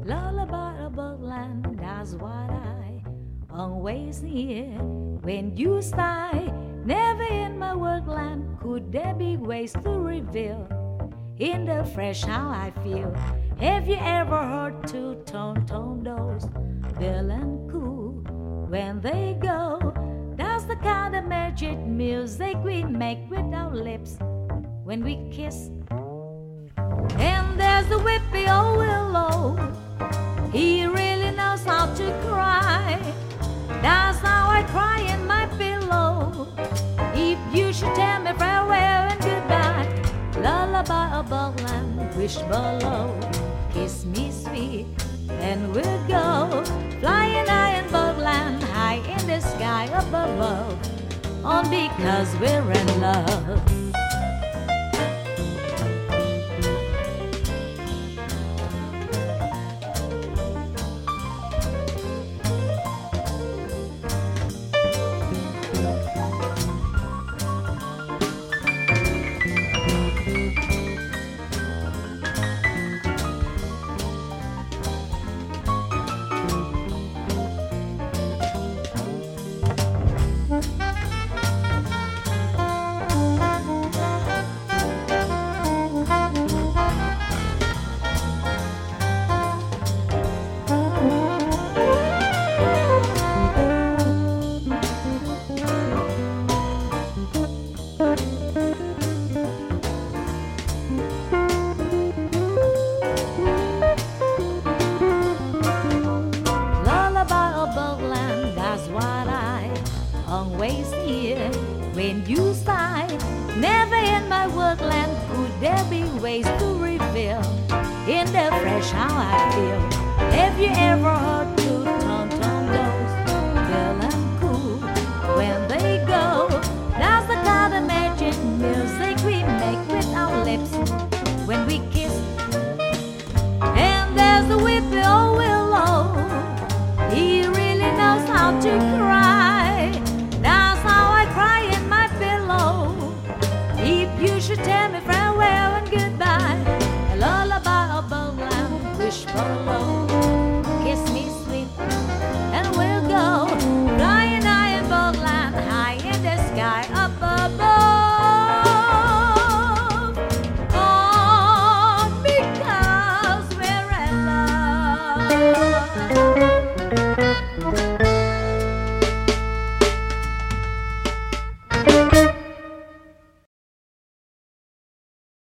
Lullaby of Birdland, that's what I always hear. When you sigh, never in my workland could there be ways to reveal in the fresh how I feel. Have you ever heard two-tone those Bill and Coo when they go? That's the kind of magic music we make with our lips when we kiss. And there's the whippy old willow, he really knows how to cry. That's how I cry in my pillow. If you should tell me farewell and goodbye, lullaby of Birdland, wish below, kiss me sweet, and we'll go flying high in Birdland, high in the sky up above, all because we're in love. Always here when you sigh. Never in my workland could there be ways to reveal in the fresh how I feel. Have you ever heard two-tone